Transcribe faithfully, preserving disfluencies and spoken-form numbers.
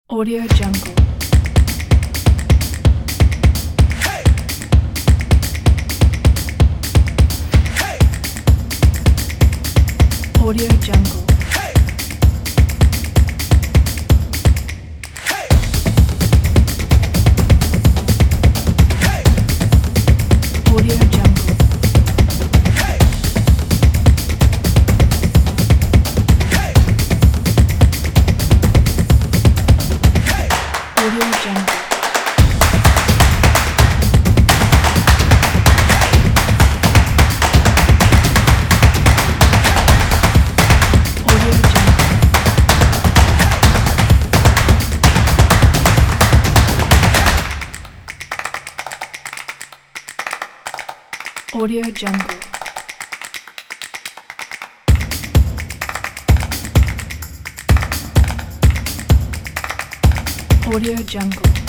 Audio Jungle. Hey! Hey! Audio Jungle. Hey! Hey! Hey! Audio Jungle. Hey! Hey! Hey! Audio Jungle. Audio Jungle. Audio Jungle. Audio Jungle.